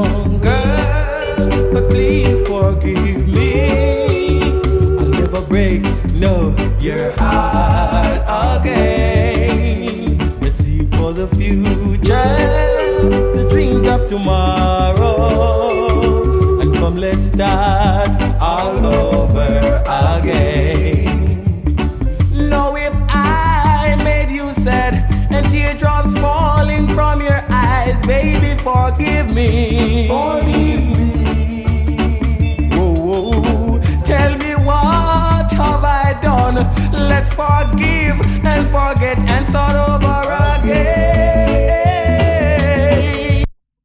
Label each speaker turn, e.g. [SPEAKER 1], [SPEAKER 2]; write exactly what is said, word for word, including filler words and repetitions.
[SPEAKER 1] wrong, girl, but please forgive me. I'll never break, no, your heart again. Let's see for the future, the dreams of tomorrow, and come let's start all over again. Know if I made you sad and teardrops falling from your eyes, baby, forgive me. Forgive me. Whoa, whoa. Tell me what have I done? Let's forgive and forget and start over again.